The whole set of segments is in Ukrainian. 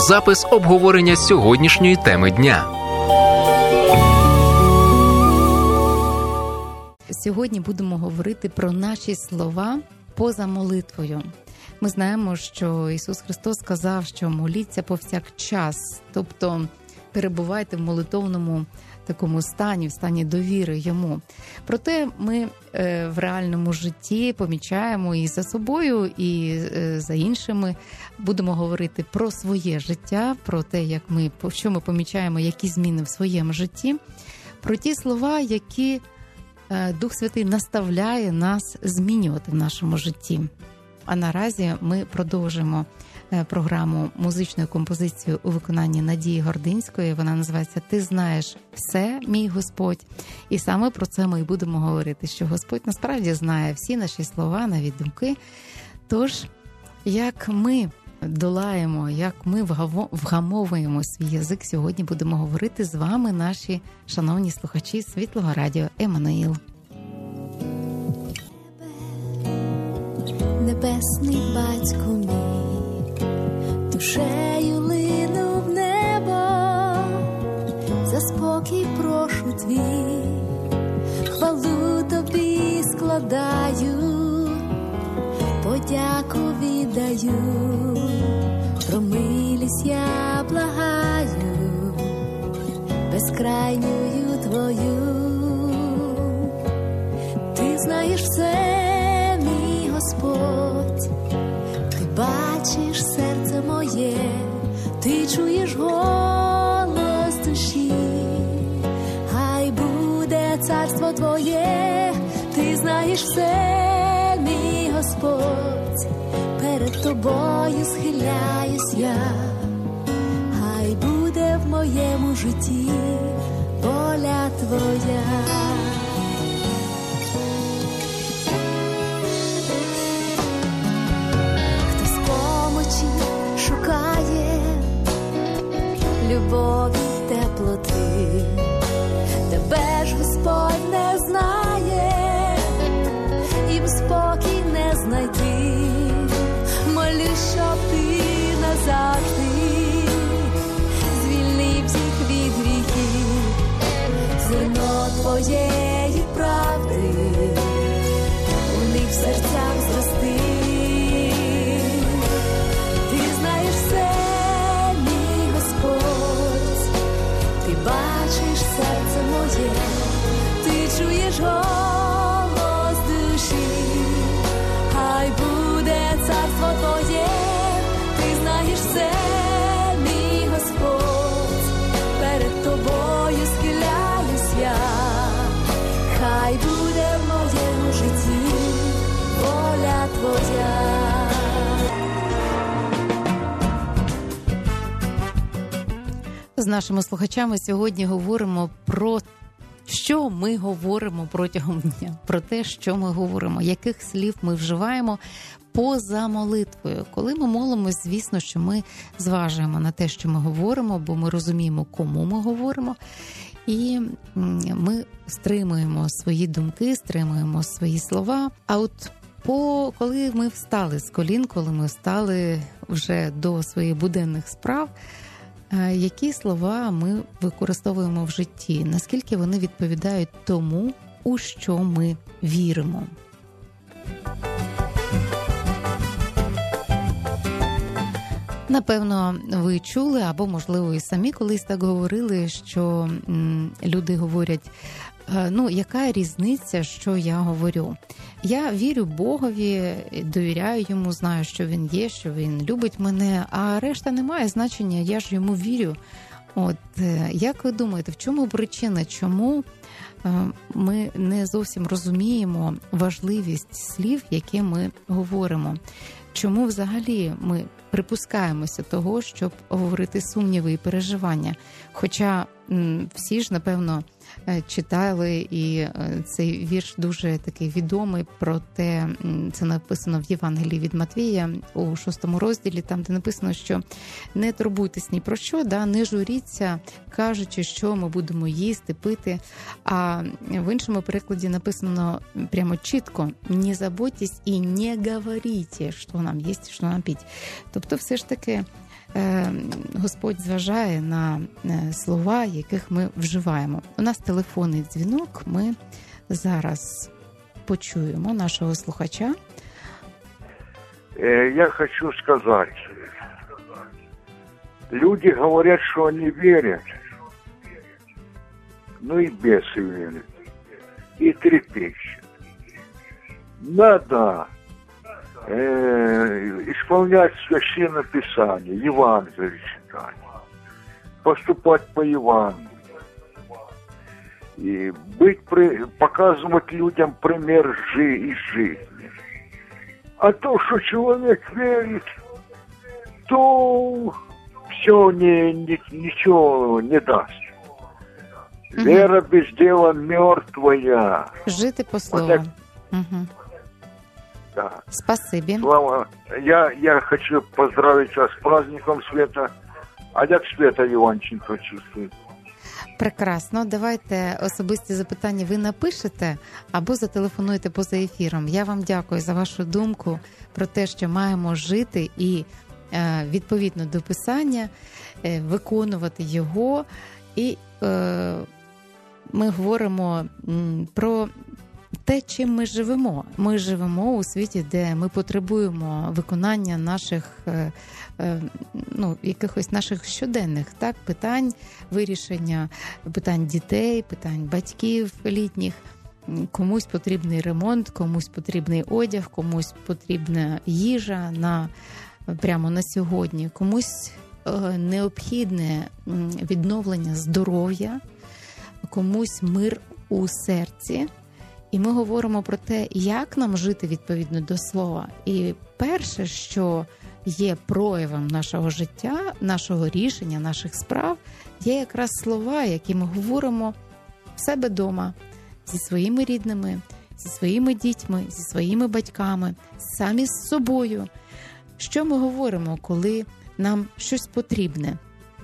запис обговорення сьогоднішньої теми дня. Сьогодні будемо говорити про наші слова поза молитвою. Ми знаємо, що Ісус Христос сказав, що моліться повсякчас, тобто перебувайте в молитовному такому стані, в стані довіри Йому. Проте ми в реальному житті помічаємо і за собою, і за іншими. Будемо говорити про своє життя, про те, що ми помічаємо, які зміни в своєму житті, про ті слова, які Дух Святий наставляє нас змінювати в нашому житті. А наразі ми продовжимо програму музичною композицією у виконанні Надії Гординської. Вона називається «Ти знаєш все, мій Господь». І саме про це ми і будемо говорити, що Господь насправді знає всі наші слова, навіть думки. Тож, як ми долаємо, як ми вгамовуємо свій язик, сьогодні будемо говорити з вами, наші шановні слухачі Світлого радіо Еммануїл. Небесний Батько мій, душею лину в небо, за спокій прошу твій, хвалу тобі складаю, подяку віддаю, про милість я благаю, безкрайньою твою. Ти знаєш все, Господь, ти бачиш серце моє, ти чуєш голос душі, хай буде царство твоє, ти знаєш все, мій Господь, перед тобою схиляюсь я, хай буде в моєму житті воля твоя. Шукає любові, теплоти, тебе ж Господь не знає, їм спокій не знайти. Молюсь, щоб ти назавжди звільнив всіх від гріхів, зерно твоєї правди у них в серцях зрости. Бачиш серце моє, ти чуєш голос душі, хай буде царство твоє, ти знаєш все, мій Господь, перед тобою схиляюсь я, хай буде в моєму житті воля твоя. З нашими слухачами сьогодні говоримо про що ми говоримо протягом дня, про те, що ми говоримо, яких слів ми вживаємо поза молитвою. Коли ми молимось, звісно, що ми зважуємо на те, що ми говоримо, бо ми розуміємо, кому ми говоримо, і ми стримуємо свої думки, стримуємо свої слова. А от коли ми встали з колін, коли ми встали вже до своїх буденних справ, які слова ми використовуємо в житті, наскільки вони відповідають тому, у що ми віримо. Напевно, ви чули, або, можливо, і самі колись так говорили, що люди говорять, яка різниця, що я говорю? Я вірю Богові, довіряю Йому, знаю, що Він є, що Він любить мене, а решта не має значення, я ж Йому вірю. Як ви думаєте, в чому причина, чому ми не зовсім розуміємо важливість слів, які ми говоримо? Чому взагалі ми припускаємося того, щоб говорити сумніви і переживання? Хоча всі ж, напевно, читали, і цей вірш дуже такий відомий про те, це написано в Євангелії від Матвія у 6 розділі, там, де написано, що не турбуйтесь ні про що, не журіться, кажучи, що ми будемо їсти, пити. А в іншому перекладі написано прямо чітко: не заботьтесь і не говорите, що нам їсти, що нам пити. Тобто все ж таки Господь зважає на слова, яких ми вживаємо. У нас телефонний дзвінок, ми зараз почуємо нашого слухача. Я хочу сказать, люди говорят, что они верят, ну и бесы верят, и трепещут. Надо исполнять Священное Писание, Евангелие читать, поступать по Евангелию. И показывать людям пример из жизни. А то, что человек верит, то все ничего не даст. Вера без дела мертвая. Жити по слову. Вот да. Спасибі. Слава, я хочу поздравить вас с праздником Света. А як Света Іванченко чувствує? Прекрасно. Давайте особисті запитання ви напишете або зателефонуйте поза ефіром. Я вам дякую за вашу думку про те, що маємо жити і відповідно до Писання, виконувати його. І ми говоримо про те, чим ми живемо. Ми живемо у світі, де ми потребуємо виконання наших, якихось наших щоденних питань, вирішення питань дітей, питань батьків літніх. Комусь потрібний ремонт, комусь потрібний одяг, комусь потрібна їжа прямо на сьогодні, комусь необхідне відновлення здоров'я, комусь мир у серці. І ми говоримо про те, як нам жити відповідно до слова. І перше, що є проявом нашого життя, нашого рішення, наших справ, є якраз слова, які ми говоримо в себе вдома, зі своїми рідними, зі своїми дітьми, зі своїми батьками, самі з собою. Що ми говоримо, коли нам щось потрібне?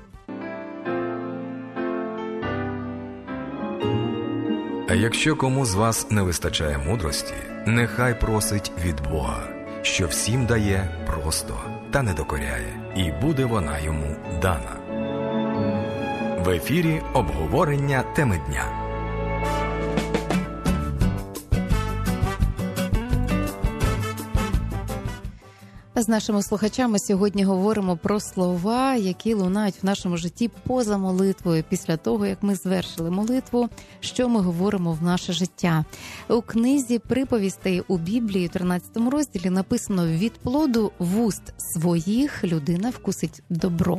А якщо кому з вас не вистачає мудрості, нехай просить від Бога, що всім дає просто та не докоряє, і буде вона йому дана. В ефірі обговорення теми дня. З нашими слухачами сьогодні говоримо про слова, які лунають в нашому житті поза молитвою. Після того, як ми звершили молитву, що ми говоримо в наше життя. У книзі приповістей у Біблії, 13 розділі, написано: «Від плоду вуст своїх людина вкусить добро».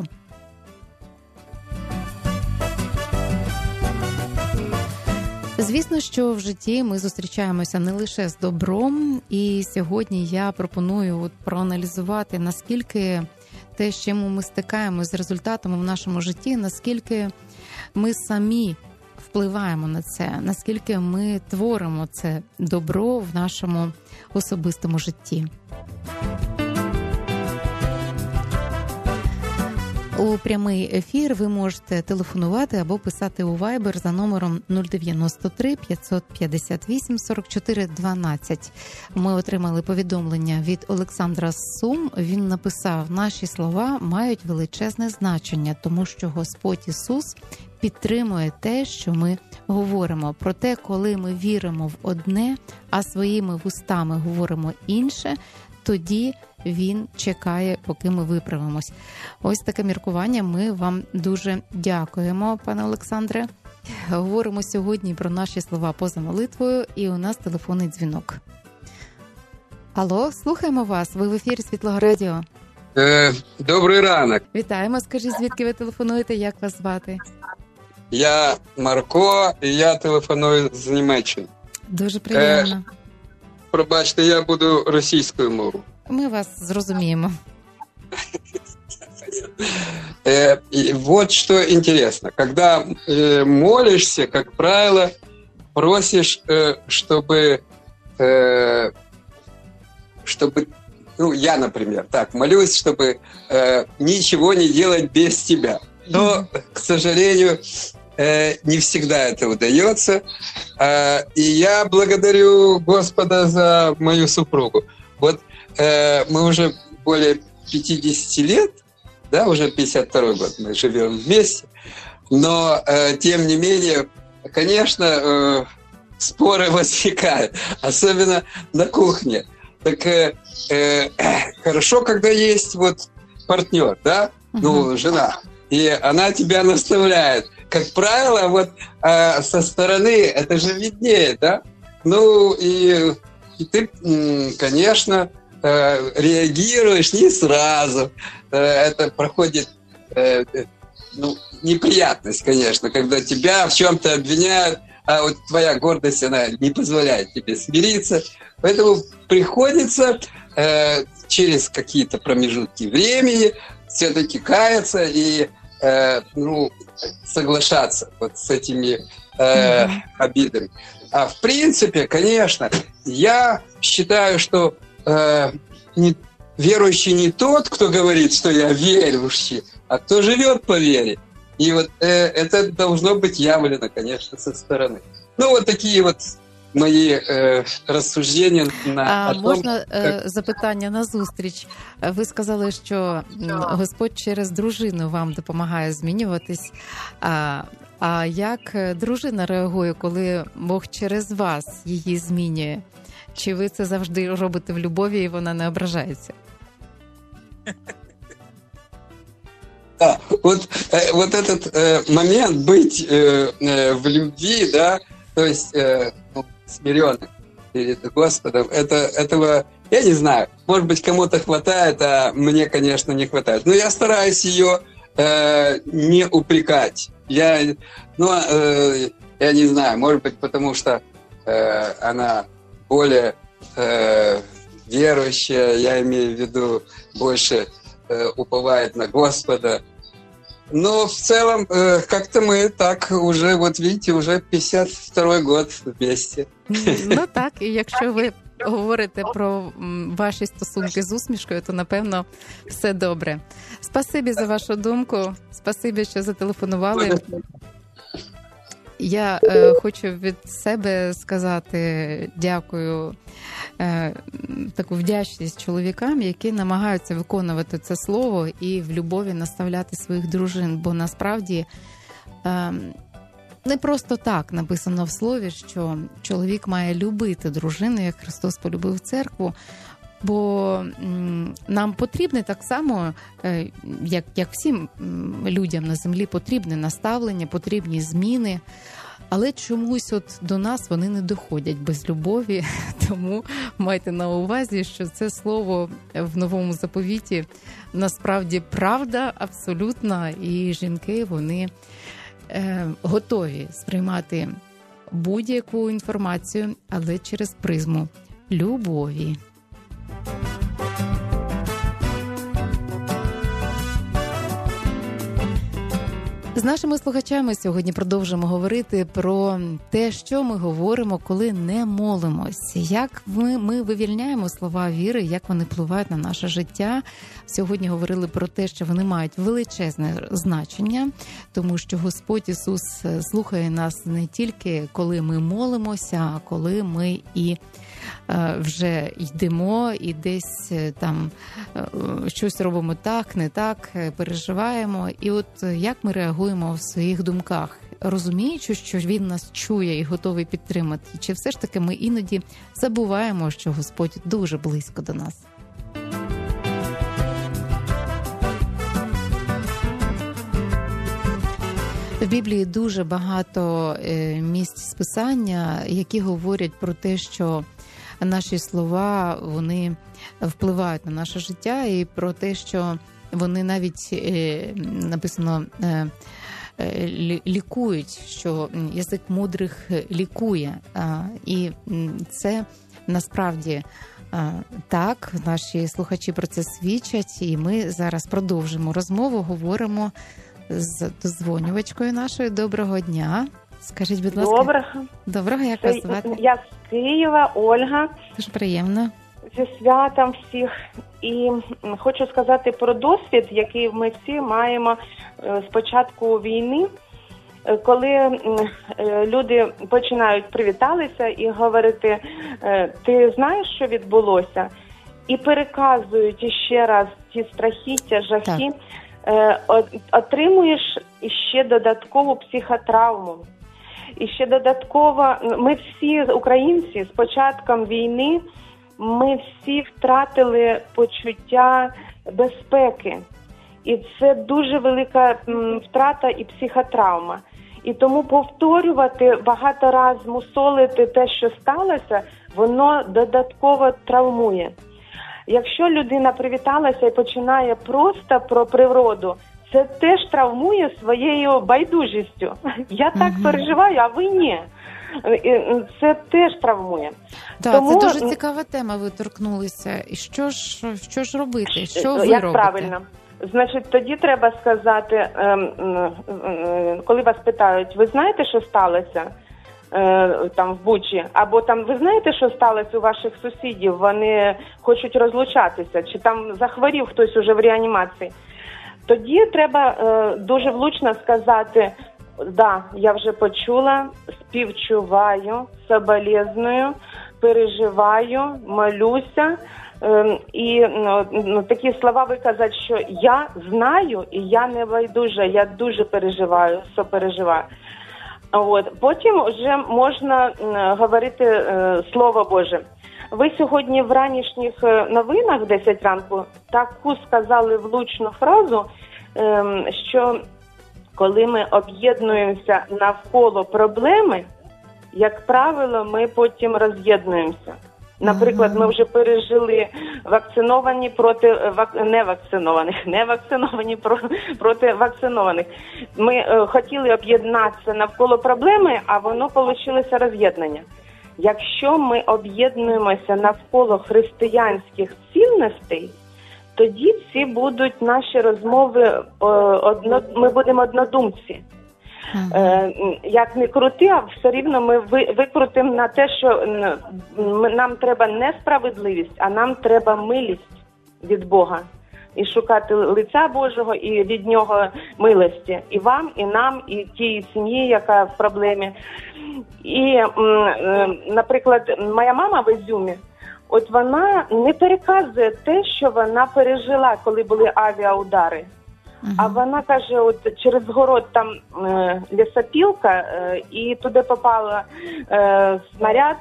Звісно, що в житті ми зустрічаємося не лише з добром, і сьогодні я пропоную проаналізувати, наскільки те, з чим ми стикаємося з результатами в нашому житті, наскільки ми самі впливаємо на це, наскільки ми творимо це добро в нашому особистому житті. У прямий ефір ви можете телефонувати або писати у Viber за номером 093 558 44 12. Ми отримали повідомлення від Олександра з Сум. Він написав: «Наші слова мають величезне значення, тому що Господь Ісус підтримує те, що ми говоримо. Проте, коли ми віримо в одне, а своїми вустами говоримо інше, тоді Він чекає, поки ми виправимось». Ось таке міркування. Ми вам дуже дякуємо, пане Олександре. Говоримо сьогодні про наші слова поза молитвою, і у нас телефонний дзвінок. Алло, слухаємо вас. Ви в ефірі Світлого радіо. Добрий ранок. Вітаємо. Скажіть, звідки ви телефонуєте, як вас звати? Я Марко, і я телефоную з Німеччини. Дуже приємно. Пробачте, я буду російською мовою. Мы вас зрозуміємо. Вот что интересно. Когда молишься, как правило, просишь, чтобы, я, например, так молюсь, чтобы ничего не делать без тебя. Но, к сожалению, не всегда это удается. И я благодарю Господа за мою супругу. Вот мы уже более 50 лет да, уже 52-й год мы живем вместе, но, тем не менее, конечно, споры возникают, особенно на кухне. Так хорошо, когда есть вот партнер, да, ну, жена, и она тебя наставляет. Как правило, вот со стороны это же виднее, да? Ну, и ты, конечно, реагируешь не сразу. Это проходит, ну, неприятность, конечно, когда тебя в чем-то обвиняют, а вот твоя гордость, она не позволяет тебе смириться. Поэтому приходится через какие-то промежутки времени все-таки каяться и ну, соглашаться вот с этими обидами. А в принципе, конечно, я считаю, что верующий не тот, кто говорит, что я верующий, а кто живет по вере. И вот это должно быть явлено, конечно, со стороны. Ну, вот такие вот мої розсуждення на можна запитання на зустріч. Ви сказали, що Господь через дружину вам допомагає змінюватись. А як дружина реагує, коли Бог через вас її змінює? Чи ви це завжди робите в любові, і вона не ображається? Да, вот этот момент быть в любви, да, то есть смиренным перед Господом, этого, я не знаю, может быть, кому-то хватает, а мне, конечно, не хватает. Но я стараюсь ее не упрекать. Я не знаю, может быть, потому что она более верующая, я имею в виду, больше уповает на Господа. Но в целом, как-то мы так уже, вот видите, уже 52-й год вместе. Ну так, і якщо ви говорите про ваші стосунки з усмішкою, то, напевно, все добре. Спасибі за вашу думку, спасибі, що зателефонували. Я хочу від себе сказати дякую, таку вдячність чоловікам, які намагаються виконувати це слово і в любові наставляти своїх дружин, бо насправді не просто так написано в слові, що чоловік має любити дружину, як Христос полюбив церкву, бо нам потрібне так само, як всім людям на землі, потрібне наставлення, потрібні зміни, але чомусь от до нас вони не доходять без любові, тому майте на увазі, що це слово в Новому Заповіті насправді правда абсолютна, і жінки, вони готові сприймати будь-яку інформацію, але через призму любові. З нашими слухачами сьогодні продовжимо говорити про те, що ми говоримо, коли не молимось. Як ми вивільняємо слова віри, як вони впливають на наше життя. Сьогодні говорили про те, що вони мають величезне значення, тому що Господь Ісус слухає нас не тільки коли ми молимося, а коли ми і вже йдемо і десь там щось робимо так, не так, переживаємо. І от як ми реагуємо в своїх думках, розуміючи, що Він нас чує і готовий підтримати, чи все ж таки ми іноді забуваємо, що Господь дуже близько до нас? В Біблії дуже багато місць з Писання, які говорять про те, що наші слова, вони впливають на наше життя, і про те, що вони навіть, написано, лікують, що язик мудрих лікує. І це насправді так, наші слухачі про це свідчать, і ми зараз продовжимо розмову, говоримо з дозвонювачкою нашою. Доброго дня. Скажіть, будь ласка. Доброго, як вас звати? Я з Києва, Ольга. Дуже приємно. Зі святом всіх. І хочу сказати про досвід, який ми всі маємо з початку війни, коли люди починають привіталися і говорити, ти знаєш, що відбулося? І переказують іще раз ті страхіття, жахи. отримуєш іще додаткову психотравму. І ще додатково, ми всі українці з початком війни, ми всі втратили почуття безпеки. І це дуже велика втрата і психотравма. І тому повторювати, багато разів мусолити те, що сталося, воно додатково травмує. Якщо людина привіталася і починає просто про природу, це теж травмує своєю байдужістю. Я так переживаю, а ви ні. Це теж травмує. Так, тому... це дуже цікава тема, ви торкнулися. І що ж робити? Що ви робите? Правильно. Значить, тоді треба сказати, коли вас питають, ви знаєте, що сталося там в Бучі? Або там, ви знаєте, що сталося у ваших сусідів? Вони хочуть розлучатися, чи там захворів хтось уже в реанімації? Тоді треба дуже влучно сказати, да, я вже почула, співчуваю, соболезную, переживаю, молюся. І такі слова виказати, що я знаю і я не байдужа, я дуже переживаю, сопереживаю. Потім вже можна говорити Слово Боже. Ви сьогодні в ранішніх новинах в 10 ранку таку сказали влучну фразу, що коли ми об'єднуємося навколо проблеми, як правило, ми потім роз'єднуємося. Наприклад, ми вже пережили вакциновані проти невакциновані проти вакцинованих. Ми хотіли об'єднатися навколо проблеми, а воно вийшло роз'єднання. Якщо ми об'єднуємося навколо християнських цінностей, тоді ці будуть наші розмови, ми будемо однодумці. Як не крути, а все рівно ми викрутимо на те, що нам треба не справедливість, а нам треба милість від Бога. І шукати лиця Божого, і від Нього милості. І вам, і нам, і тій сім'ї, яка в проблемі. І, наприклад, моя мама в Ізюмі, от вона не переказує те, що вона пережила, коли були авіаудари. А вона каже, от через город там лісопілка, і туди попала снаряд,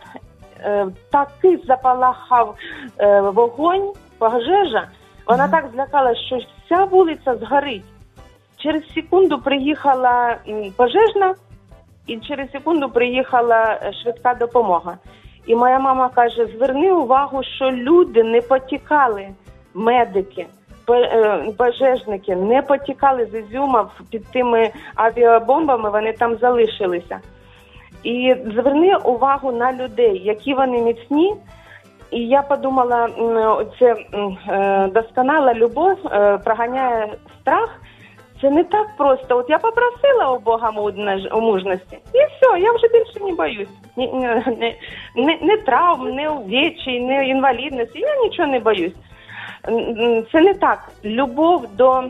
такий запалахав вогонь, пожежа. Вона так злякалась, що вся вулиця згорить. Через секунду приїхала пожежна, і через секунду приїхала швидка допомога. І моя мама каже, зверни увагу, що люди не потікали, медики, пожежники не потікали з Ізюма під тими авіабомбами, вони там залишилися. І зверни увагу на людей, які вони міцні. І я подумала, це досконала любов проганяє страх. Це не так просто. От я попросила у Бога мужності, і все, я вже більше не боюсь. Не травм, не увечій, не інвалідності, я нічого не боюсь. Це не так. Любов до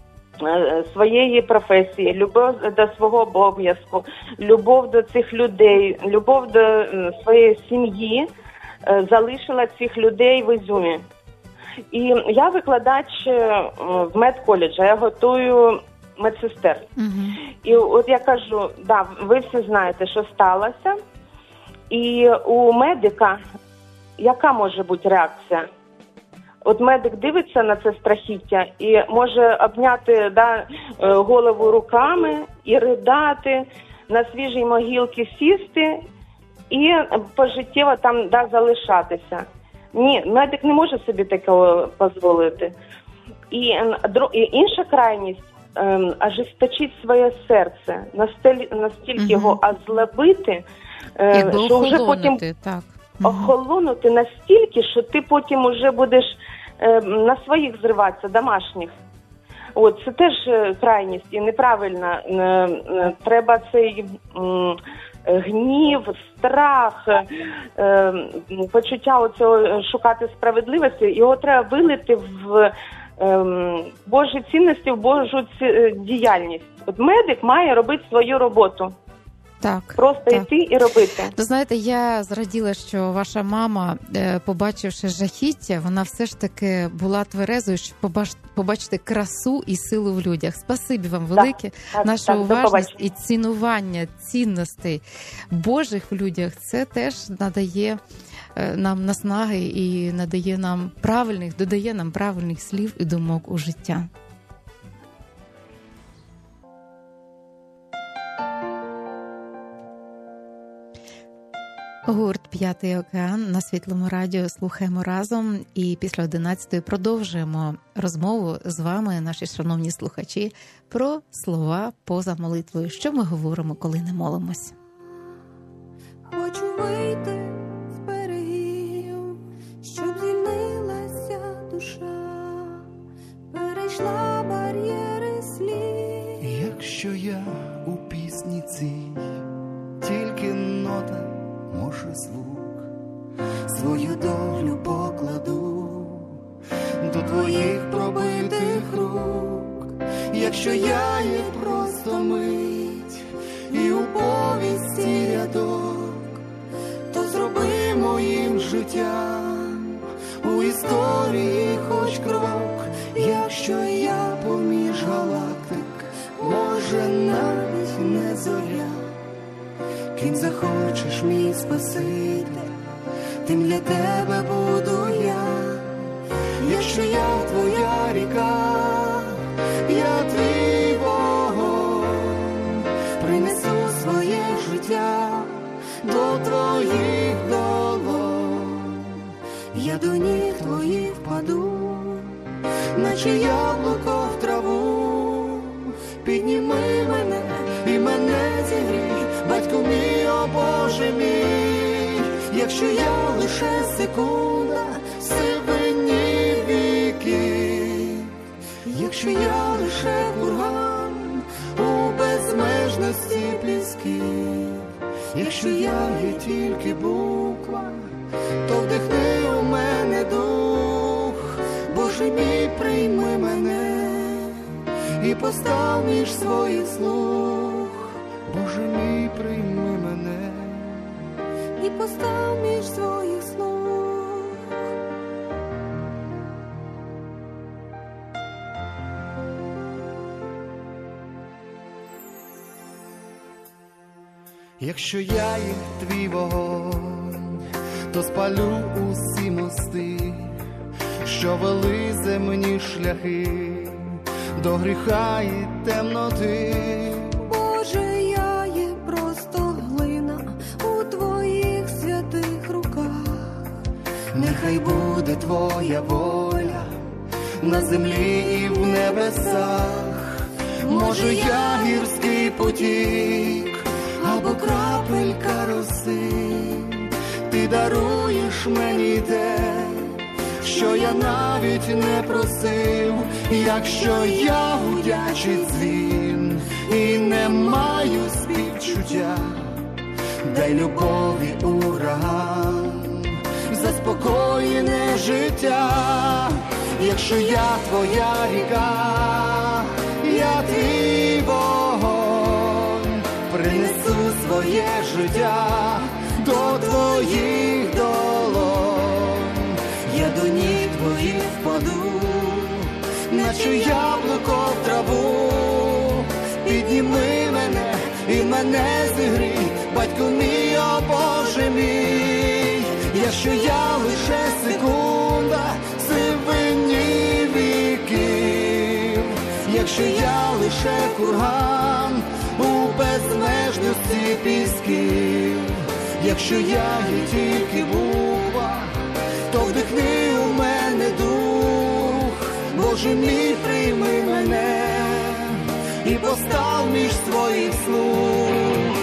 своєї професії, любов до свого обов'язку, любов до цих людей, любов до своєї сім'ї залишила цих людей в Ізюмі. І я викладач в медколеджі, я готую медсестер. І от я кажу, да, ви всі знаєте, що сталося. І у медика яка може бути реакція? От медик дивиться на це страхіття і може обняти голову руками і ридати, на свіжій могилці сісти і пожиттєво там залишатися. Ні, медик не може собі такого дозволити. І інша крайність ожесточить своє серце, настільки його озлобити, що вже потім охолонути настільки, що ти потім уже будеш на своїх зриватися, домашніх. От, це теж крайність і неправильно. Треба цей гнів, страх, почуття оцього шукати справедливості, його треба вилити в Божі цінності, в Божу діяльність. От медик має робити свою роботу. Так, Просто так. йти і робити. Ви знаєте, я зраділа, що ваша мама, побачивши жахіття, вона все ж таки була тверезою, щоб побачити красу і силу в людях. Спасибі вам велике. Наша уважність і цінування цінностей Божих в людях, це теж надає нам наснаги і додає нам правильних слів і думок у життя. Гурт «П'ятий океан» на Світлому радіо слухаємо разом, і після 11-ї продовжуємо розмову з вами, наші шановні слухачі, про слова поза молитвою. Що ми говоримо, коли не молимось? Хочу вийти з берегів, щоб звільнилася душа, перейшла бар'єри слів. Якщо я у пісні цій тільки нота, може звук, свою долю покладу до твоїх пробитих рук. Якщо я є просто мить і у повісті рядок, то зроби моїм життям у історії хоч крок. Якщо я поміж галактик, може навіть не зоря, ким захочеш, мій Спаситель, тим для тебе буду я. Якщо я твоя ріка, я твій вогонь, принесу своє життя до твоїх долонь. Я до ніг твоїх впаду, наче яблуко в траву. Підніми мене і мене зігрій, батько мій, о Боже мій. Якщо я лише секунда в сивині віків, якщо я лише курган у безмежності пісків, якщо я є тільки буква, то вдихни у мене дух. Боже мій, прийми мене і постав між своїх слуг. Боже мій, прийми мене І постав між своїх слуг. Якщо я є твій вогонь, то спалю усі мости, що вели земні шляхи до гріха і темноти. Боже, я є просто глина у твоїх святих руках. Нехай буде твоя воля на землі і в небесах. Може, я гірський потік або крапелька роси, ти даруєш мені те, що я навіть не просив. Якщо я гудячий дзвін і не маю співчуття, дай любові ураган, заспокоєне життя. Якщо я твоя ріка, я твій вогонь, принесу своє життя до твоїх долонь. Я до ніг твоїх впаду, наче яблуко в траву. Підніми мене і мене зігрій, батько мій, о Боже мій. Якщо я лише секунда в сивині віків, якщо я лише курган у безмежності пісків, якщо я є тільки буква, то вдихни у мене дух. Боже мій, прийми мене і постав між своїх слуг.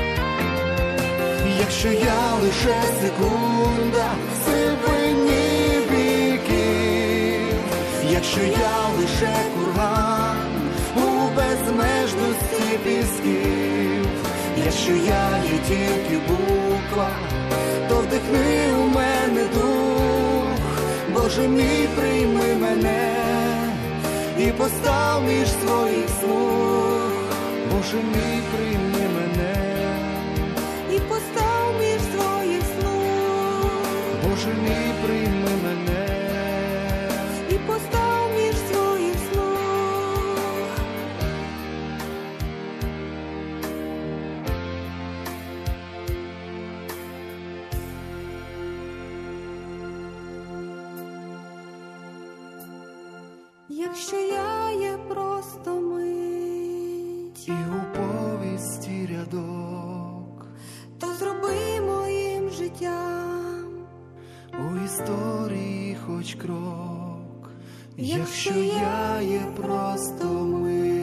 Якщо я лише секунда в сивині якщо я лише курган у безмежності пісків, якщо я є тільки буква, то вдихни у мене дух, Боже мій, прийми мене і постав між своїх смуг, Боже мій, прийми мене і постав між своїх смуг, Боже мій, прийми мене і постав між своїх смуг. Якщо я є просто мить, і у повісті рядок, то зроби моїм життям у історії хоч крок, якщо я є просто мить.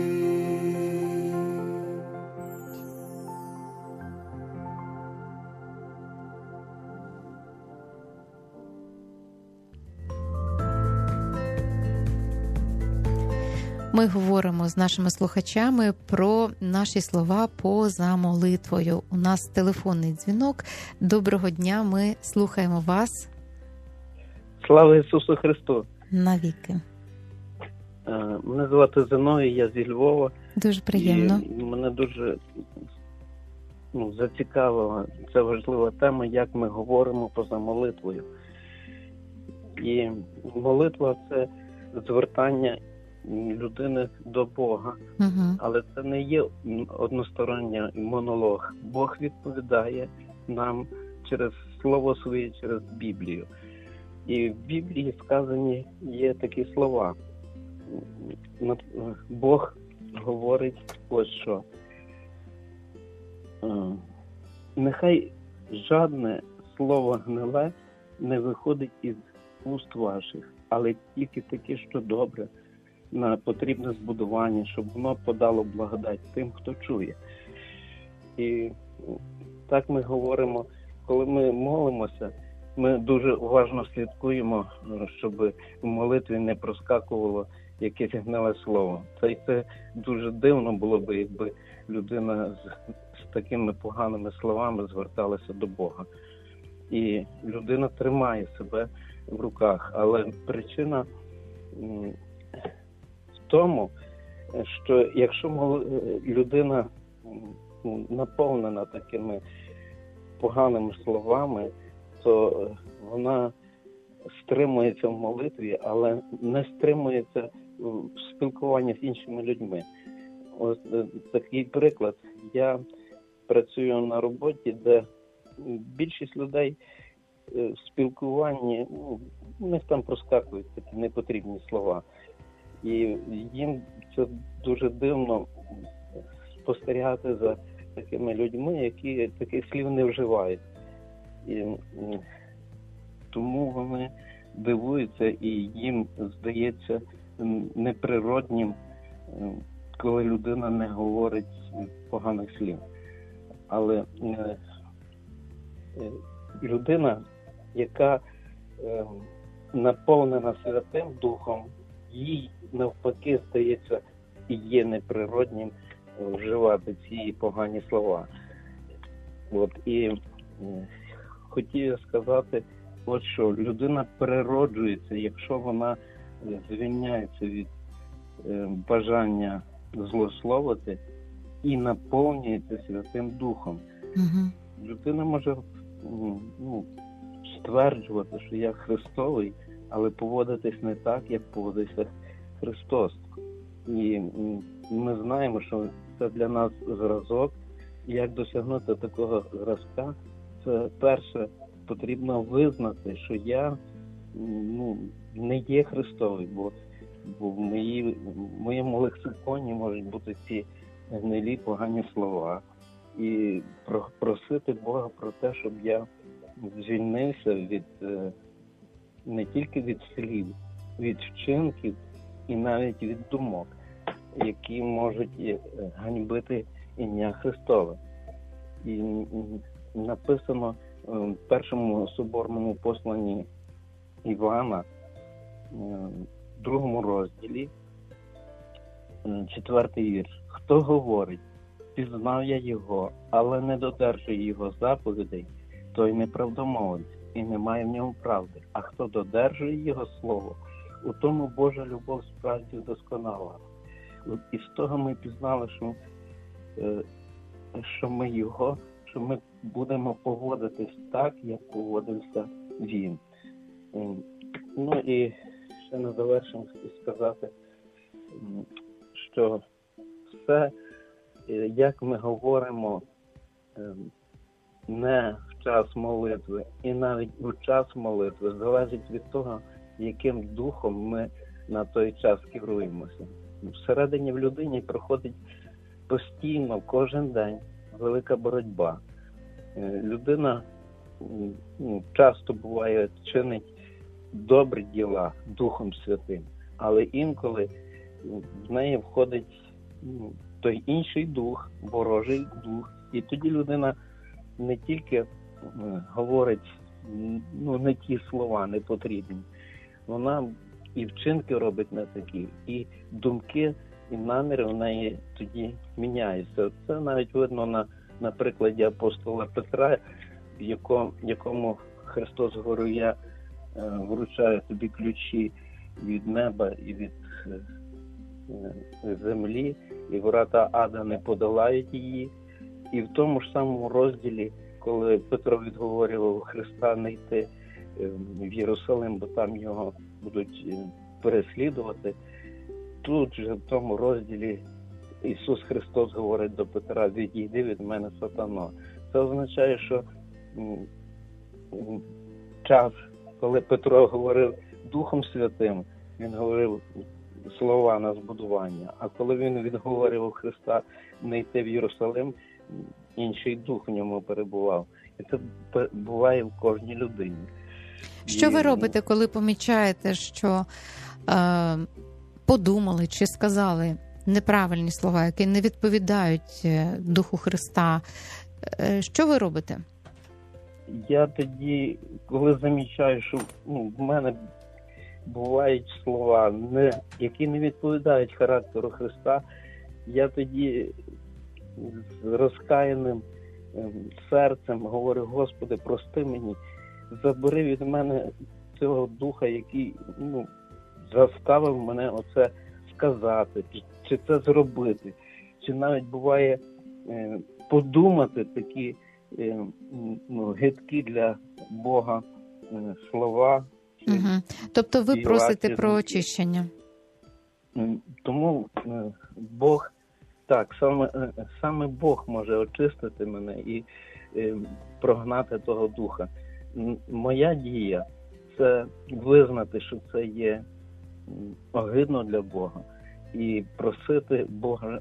Ми говоримо з нашими слухачами про наші слова поза молитвою. У нас телефонний дзвінок. Доброго дня, ми слухаємо вас. Слава Ісусу Христу! Навіки. Мене звати Зиновій, я зі Львова. Дуже приємно. І мене дуже зацікавила ця важлива тема, як ми говоримо поза молитвою. І молитва – це звертання людини до Бога. Угу. Але це не є односторонній монолог. Бог відповідає нам через Слово Своє, через Біблію. І в Біблії сказані є такі слова. Бог говорить ось що. Нехай жадне слово гниле не виходить із уст ваших, але тільки таке, що добре, на потрібне збудування, щоб воно подало благодать тим, хто чує. І так ми говоримо, коли ми молимося, ми дуже уважно слідкуємо, щоб в молитві не проскакувало якесь гниле слово. Це дуже дивно було б, якби людина з такими поганими словами зверталася до Бога. І людина тримає себе в руках, але причина в тому, що якщо людина наповнена такими поганими словами, то вона стримується в молитві, але не стримується в спілкуванні з іншими людьми. Ось такий приклад. Я працюю на роботі, де більшість людей в спілкуванні, у них там проскакують такі непотрібні слова. І їм це дуже дивно спостерігати за такими людьми, які таких слів не вживають. І тому вони дивуються, і їм здається неприроднім, коли людина не говорить поганих слів. Але людина, яка наповнена Святим Духом, їй навпаки стається і є неприроднім вживати ці погані слова. І хотів я сказати, що людина перероджується, якщо вона звільняється від бажання злословити і наповнюється Святим Духом. Угу. Людина може стверджувати, що я Христовий, але поводитись не так, як поводився Христос. І ми знаємо, що це для нас зразок. І як досягнути такого зразка, це перше, потрібно визнати, що я не є Христовий, бо в моєму лексиконі можуть бути ці гнилі, погані слова. І просити Бога про те, щоб я звільнився від не тільки від слів, від вчинків і навіть від думок, які можуть ганьбити ім'я Христове. І написано в першому соборному посланні Івана, 2 розділі, 4-й вірш. Хто говорить, пізнав я його, але не додержує його заповідей, той неправдомовець і немає в ньому правди. А хто додержує його слово, у тому Божа любов справді досконала. І з того ми пізнали, що ми будемо поводитись так, як поводився він. Ну і ще на завершення хочу сказати, що все, як ми говоримо, не в час молитви і навіть у час молитви, залежить від того, яким духом ми на той час керуємося. Всередині в людині проходить постійно, кожен день велика боротьба. Людина часто буває чинить добрі діла Духом Святим, але інколи в неї входить той інший дух, ворожий дух, і тоді людина не тільки говорить не ті слова, не потрібні, вона і вчинки робить не такі, і думки, і наміри в неї тоді міняються. Це навіть видно на прикладі апостола Петра, якому Христос говорив: я вручаю тобі ключі від неба і від землі, і врата ада не подолають її. І в тому ж самому розділі, коли Петро відговорював Христа не йти в Єрусалим, бо там його будуть переслідувати, тут же в тому розділі Ісус Христос говорить до Петра: відійди від мене, сатано. Це означає, що час, коли Петро говорив Духом Святим, він говорив слова на збудування, а коли він відговорював Христа не йти в Єрусалим, інший дух в ньому перебував. І це буває в кожній людині. Що ви робите, коли помічаєте, що подумали чи сказали неправильні слова, які не відповідають Духу Христа? Що ви робите? Я тоді, коли замічаю, що в мене бувають слова, які не відповідають характеру Христа, я тоді з розкаяним серцем говорю: Господи, прости мені, забери від мене цього духа, який заставив мене оце сказати, чи це зробити, чи навіть буває подумати такі гидкі для Бога слова. Тобто ви просите про очищення? Тому Бог, так, саме Бог може очистити мене і прогнати того духа. Моя дія – це визнати, що це є огидно для Бога, і просити Бога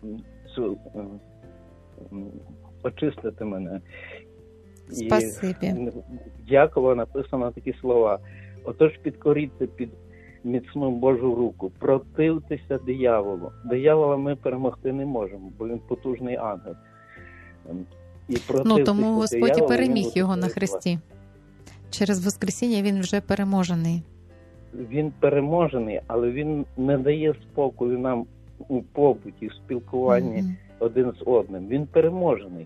очистити мене. Спасибі. І в Якова написано такі слова: отож підкоріться під міцну Божу руку, противтеся дияволу. Диявола ми перемогти не можемо, бо він потужний ангел. І тому Господь і переміг його на хресті. Через Воскресіння він вже переможений. Він переможений, але він не дає спокою нам у побуті, в спілкуванні один з одним. Він переможений.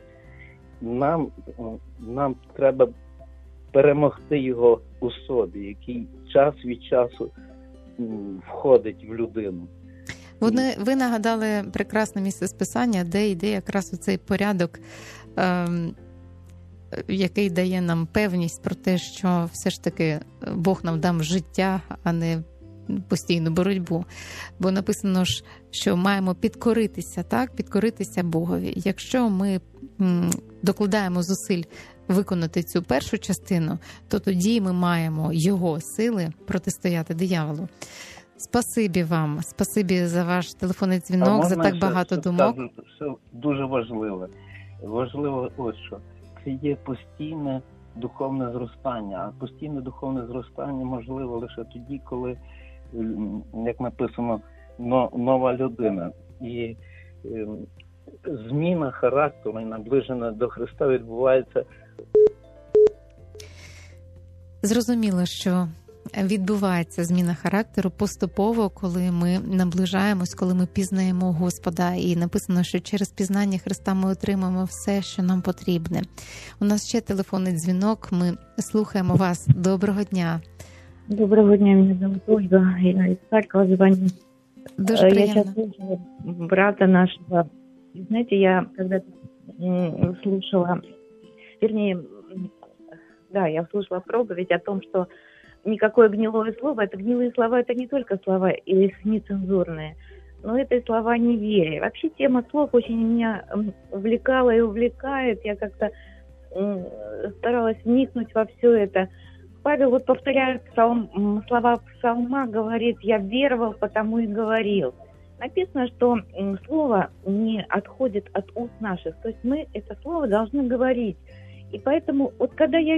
Нам треба перемогти його у собі, який час від часу входить в людину. Ви нагадали прекрасне місце з Писання, де йде якраз оцей порядок, який дає нам певність про те, що все ж таки Бог нам дав життя, а не постійну боротьбу. Бо написано ж, що маємо підкоритися, так? Підкоритися Богові. Якщо ми докладаємо зусиль виконати цю першу частину, то тоді ми маємо його сили протистояти дияволу. Спасибі вам, спасибі за ваш телефонний дзвінок, за так багато думок. Це дуже важливо. Важливо ось що. Це є постійне духовне зростання. А постійне духовне зростання можливо лише тоді, коли, як написано, нова людина. І зміна характеру і наближення до Христа відбувається. Зрозуміло, що відбувається зміна характеру поступово, коли ми наближаємось, коли ми пізнаємо Господа. І написано, що через пізнання Христа ми отримаємо все, що нам потрібне. У нас ще телефонний дзвінок, ми слухаємо вас. Доброго дня. Доброго дня, меня зовут Ольга, я из Харькова звоню. Дуже приємно. Я сейчас слушала брата нашего. И знаете, я когда-то слушала, вернее, да, я слушала проповедь о том, что никакое гнилое слово, это гнилые слова, это не только слова или нецензурные, но это и слова неверия. Вообще тема слов очень меня увлекала и увлекает. Я как-то старалась вникнуть во все это. Павел вот повторяет слова псалма, говорит: «Я веровал, потому и говорил». Написано, что слово не отходит от уст наших, то есть мы это слово должны говорить. И поэтому вот когда я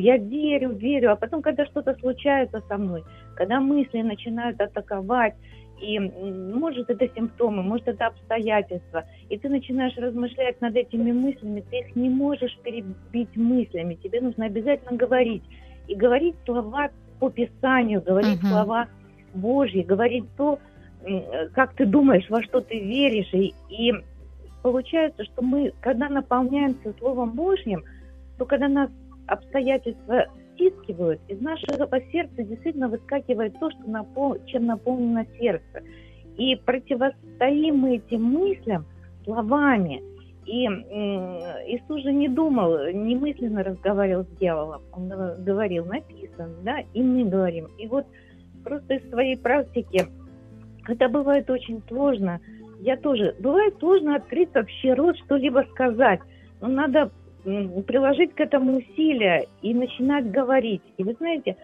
верю, а потом, когда что-то случается со мной, когда мысли начинают атаковать, и может это симптомы, может это обстоятельства, и ты начинаешь размышлять над этими мыслями, ты их не можешь перебить мыслями, тебе нужно обязательно говорить. И говорить слова по Писанию, говорить слова Божьи, говорить то, как ты думаешь, во что ты веришь. И получается, что мы, когда наполняемся Словом Божьим, то когда нас обстоятельства стискивают, из нашего сердца действительно выскакивает то, чем наполнено сердце. И противостоим мы этим мыслям словами. И Иисус же не думал, не мысленно разговаривал с дьяволом. Он говорил, написано, да, и мы говорим. И вот просто из своей практики, когда бывает очень сложно, бывает сложно открыть вообще рот, что-либо сказать. Но надо приложить к этому усилия и начинать говорить. И вы знаете,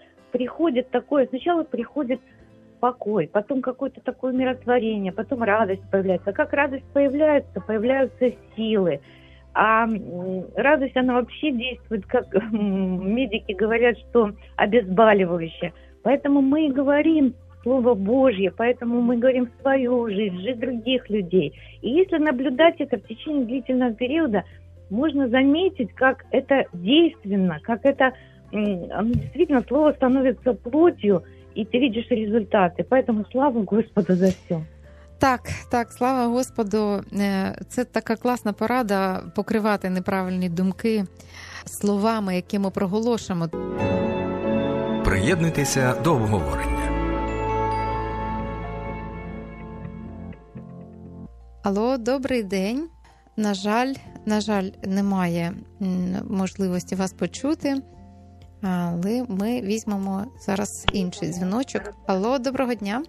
сначала приходит покой, потом какое-то такое умиротворение, потом радость появляется. А как радость появляются силы. А радость, она вообще действует, как медики говорят, что обезболивающее. Поэтому мы и говорим Слово Божье, поэтому мы говорим свою жизнь других людей. И если наблюдать это в течение длительного периода, можно заметить, как это действенно, как это действительно слово становится плотью, і ти бачиш результати. Поэтому слава Господу за все. Так, слава Господу. Це така класна порада покривати неправильні думки словами, які ми проголошуємо. Приєднуйтеся до обговорення. Алло, добрий день. На жаль, немає можливості вас почути. Але ми візьмемо зараз інший дзвіночок. Алло, доброго дня.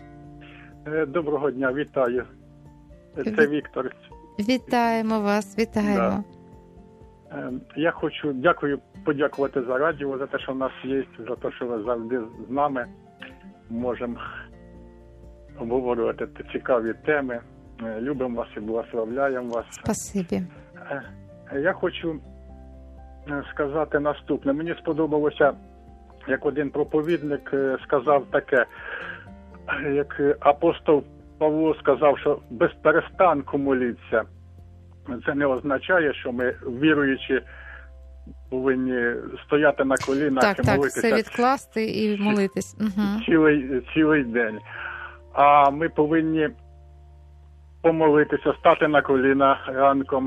Доброго дня, вітаю. Це Віктор. Вітаємо вас, вітаємо. Да. Я хочу подякувати за радіо, за те, що в нас є, за те, що ви завжди з нами можемо обговорювати цікаві теми. Любимо вас і благословляємо вас. Спасибі. Я хочу сказати наступне. Мені сподобалося, як один проповідник сказав таке, як апостол Павло сказав, що без перестанку моліться. Це не означає, що ми, віруючи, повинні стояти на колінах і молитися. Так, все відкласти і молитись. Цілий день. А ми повинні помолитися, стати на коліна ранком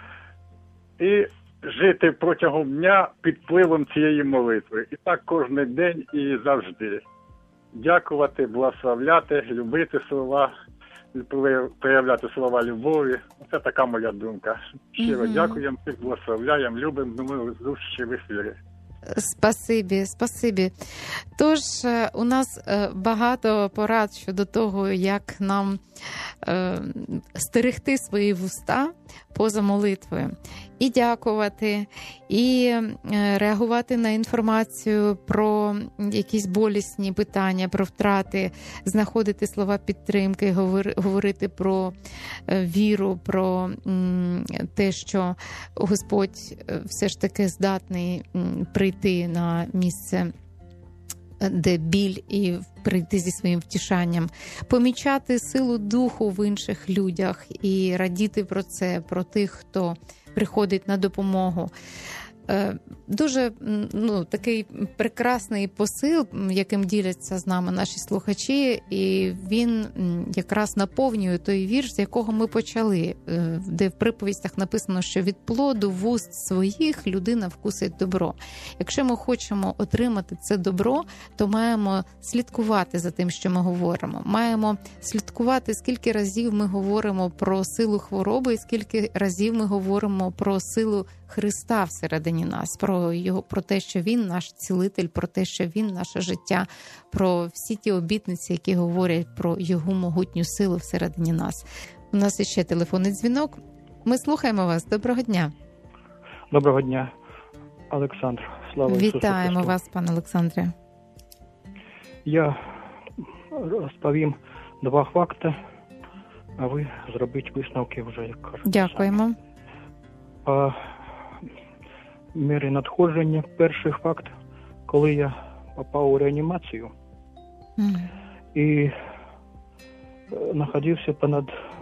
і жити протягом дня під впливом цієї молитви. І так кожен день і завжди. Дякувати, благословляти, любити слова, проявляти слова любові. Це така моя думка. Щиро дякуємо, всіх благословляємо, любимо, до зустрічі в ефірі. Спасибі. Тож, у нас багато порад щодо того, як нам стерегти свої вуста поза молитвою. І дякувати, і реагувати на інформацію про якісь болісні питання, про втрати, знаходити слова підтримки, говорити про віру, про те, що Господь все ж таки здатний прийти на місце, де біль, і прийти зі своїм втішанням, помічати силу духу в інших людях і радіти про це, про тих, хто приходить на допомогу. Дуже такий прекрасний посил, яким діляться з нами наші слухачі, і він якраз наповнює той вірш, з якого ми почали, де в приповістях написано, що від плоду вуст своїх людина вкусить добро. Якщо ми хочемо отримати це добро, то маємо слідкувати за тим, що ми говоримо. Маємо слідкувати, скільки разів ми говоримо про силу хвороби, і скільки разів ми говоримо про силу Христа всередині нас, про те, що Він наш цілитель, про те, що Він наше життя, про всі ті обітниці, які говорять про Його могутню силу всередині нас. У нас іще телефонний дзвінок. Ми слухаємо вас. Доброго дня. Доброго дня, Олександр. Слава Ісусу Христу. Вітаємо вас, пане Олександре. Я розповім 2 факти, а ви зробіть висновки вже, як кажуть. Дякуємо. По мірі надходження, перший факт, коли я попав у реанімацію і знаходився під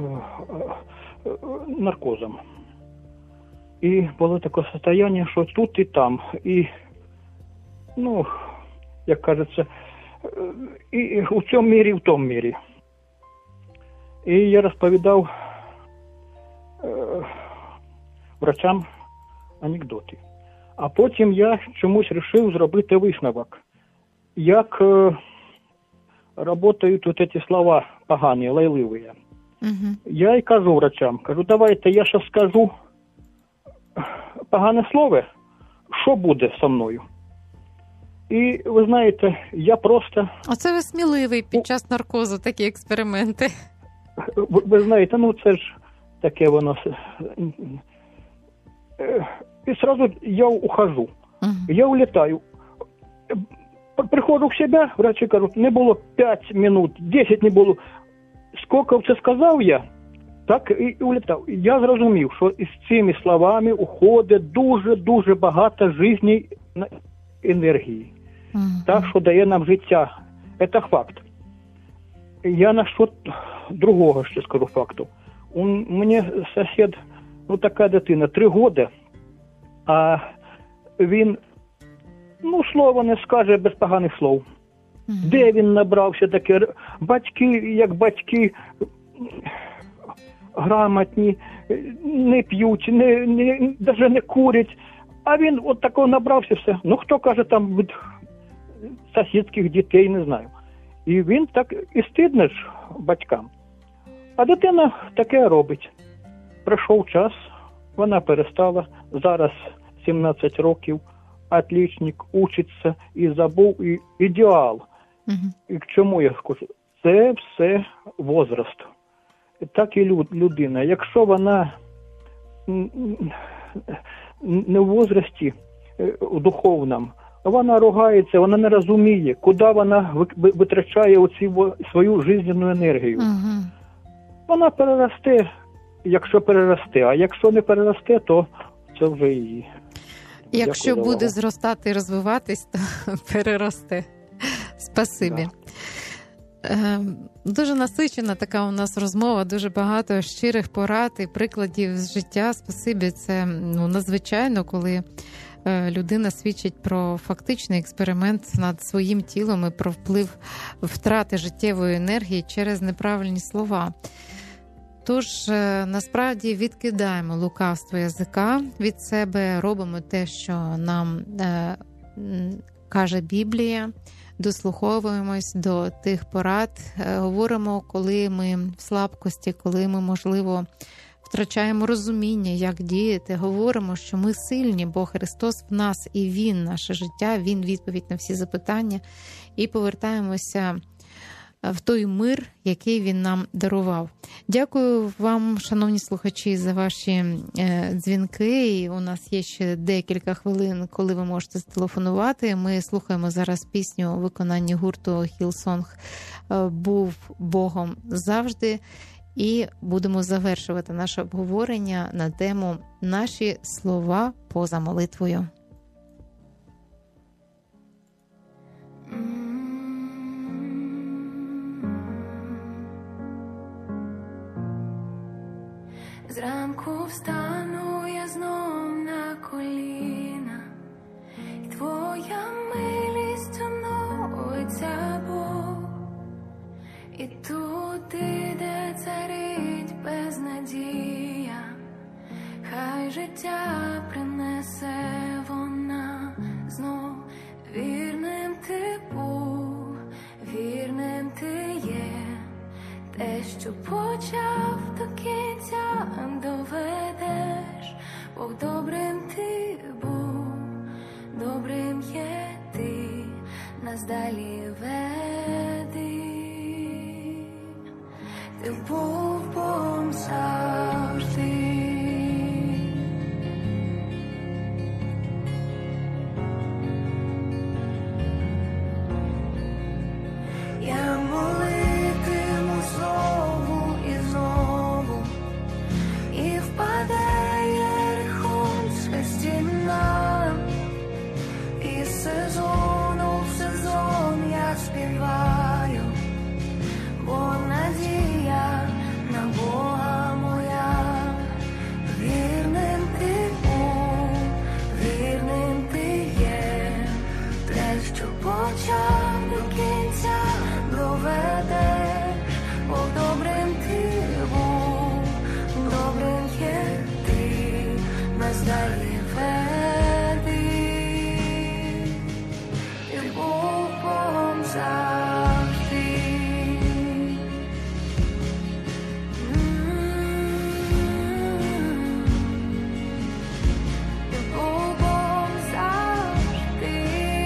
наркозом. І було таке состояние, що тут і там, і, як кажеться, і у цьому мірі, і в тому мірі. І я розповідав врачам анекдоти. А потім я чомусь вирішив зробити висновок. Як працюють вот ці слова погані, лайливі. Я й кажу врачам, давайте я ще скажу погане слово, що буде зі мною. І ви знаєте, я просто... Оце ви сміливий під час наркозу такі експерименти. Ви знаєте, це ж таке воно... И сразу я ухожу. Я улетаю. Приходжу к себе, врачи кажуть, не було 5 минут, 10 не було. Скільки це сказав я, так і улетав. Я зрозумів, що із цими словами уходить дуже-дуже багато жизненної енергії. Так, що дає нам життя. Це факт. Я насчет другого ще скажу факту. У мене сусід, така дитина, 3 роки, а він, слова не скаже без поганих слов. Де він набрався таке? Батьки, як батьки, грамотні, не п'ють, навіть не курять. А він от такого набрався все. Хто каже там від сусідських дітей, не знаю. І він так і стидно ж батькам. А дитина таке робить. Пройшов час, вона перестала, зараз 17 років, отличник, учиться і забув, і ідеал. І к чому я скажу? Це все возраст. Так і людина. Якщо вона не в возрасті духовному, вона ругається, вона не розуміє, куди вона витрачає свою жизненну енергію. Вона переросте, якщо переросте, а якщо не переросте, то це вже її. Якщо буде зростати і розвиватись, то переросте. Спасибі. Дуже насичена така у нас розмова, дуже багато щирих порад і прикладів з життя. Спасибі, це надзвичайно, коли людина свідчить про фактичний експеримент над своїм тілом і про вплив втрати життєвої енергії через неправильні слова. Тож, насправді, відкидаємо лукавство язика від себе, робимо те, що нам каже Біблія, дослуховуємось до тих порад, говоримо, коли ми в слабкості, коли ми, можливо, втрачаємо розуміння, як діяти, говоримо, що ми сильні, бо Христос в нас і Він наше життя, Він відповідь на всі запитання, і повертаємося в той мир, який Він нам дарував. Дякую вам, шановні слухачі, за ваші дзвінки. І у нас є ще декілька хвилин, коли ви можете зателефонувати. Ми слухаємо зараз пісню у виконанні гурту Hillsong «Був Богом завжди». І будемо завершувати наше обговорення на тему «Наші слова поза молитвою». Зранку встану я знов на коліна, що почав до кінця доведеш. Бог добрим ти був, добрим є ти, нас далі веди. Ти був Богом завжди. Я молитиму знову і знову, і впаде Єрихонська стіна, і з сезону в сезон я співаю, бо надія на Бога моя. Вірним ти був, вірним ти є, те, що почав до кінця доведеш. Бо добрим ти був, добрим є ти, нас далі веди. Ти був Богом завжди. Ти був Богом завжди.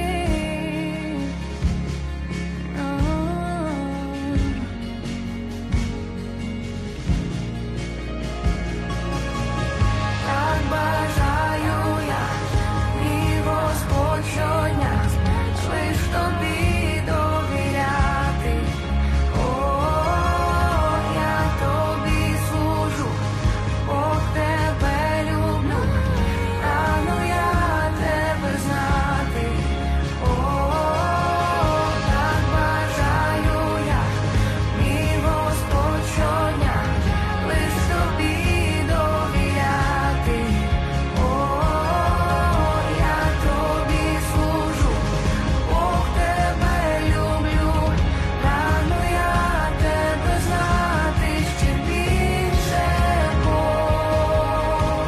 Так бажаю я, мій Господь, щодня лиш тобі довіряти. О, я тобі служу, Бог тебе люблю, прану я тебе знати. О, так бажаю я, мій Господь, щодня лиш тобі довіряти. О, я тобі служу, Бог тебе люблю, прану я тебе знати ще більше, Бог.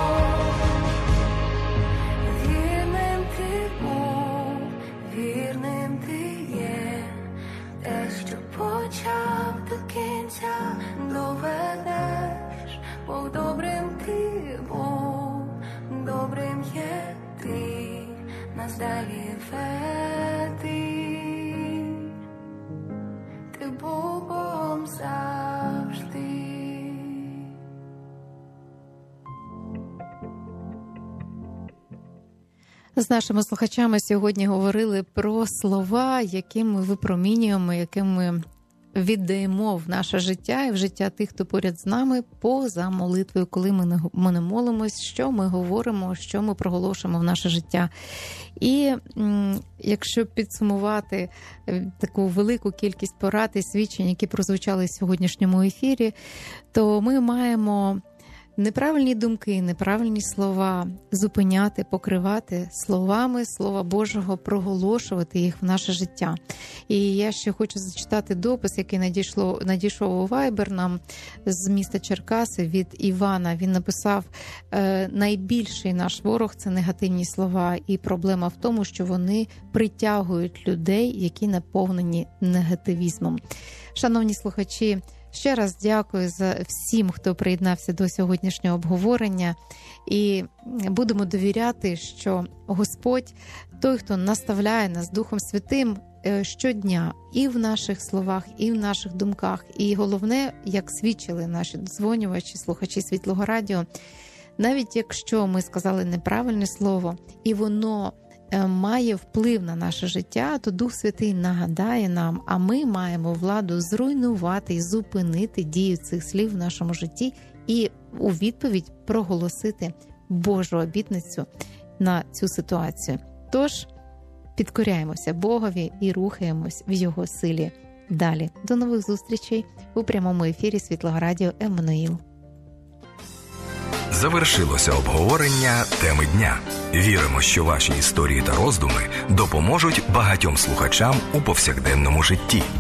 Вірним ти був, вірним ти є, те, що почав до кінця доведеш. Бог добрим ти був, добрим є ти, нас далі веди. Ти був Богом завжди. З нашими слухачами сьогодні говорили про слова, які ми випромінюємо, які ми віддаємо в наше життя і в життя тих, хто поряд з нами, поза молитвою, коли ми не молимось, що ми говоримо, що ми проголошуємо в наше життя. І якщо підсумувати таку велику кількість порад і свідчень, які прозвучали в сьогоднішньому ефірі, то ми маємо неправильні думки, неправильні слова зупиняти, покривати словами Слова Божого, проголошувати їх в наше життя. І я ще хочу зачитати допис, який надійшов у Viber нам з міста Черкаси від Івана. Він написав: найбільший наш ворог – це негативні слова, і проблема в тому, що вони притягують людей, які наповнені негативізмом. Шановні слухачі, ще раз дякую за всім, хто приєднався до сьогоднішнього обговорення. І будемо довіряти, що Господь, той, хто наставляє нас Духом Святим щодня і в наших словах, і в наших думках. І головне, як свідчили наші додзвонювачі, слухачі Світлого Радіо, навіть якщо ми сказали неправильне слово, і воно має вплив на наше життя, то Дух Святий нагадає нам, а ми маємо владу зруйнувати і зупинити дію цих слів в нашому житті і у відповідь проголосити Божу обітницю на цю ситуацію. Тож підкоряємося Богові і рухаємось в Його силі далі. До нових зустрічей у прямому ефірі Світлого Радіо Еммануїл. Завершилося обговорення теми дня. Віримо, що ваші історії та роздуми допоможуть багатьом слухачам у повсякденному житті.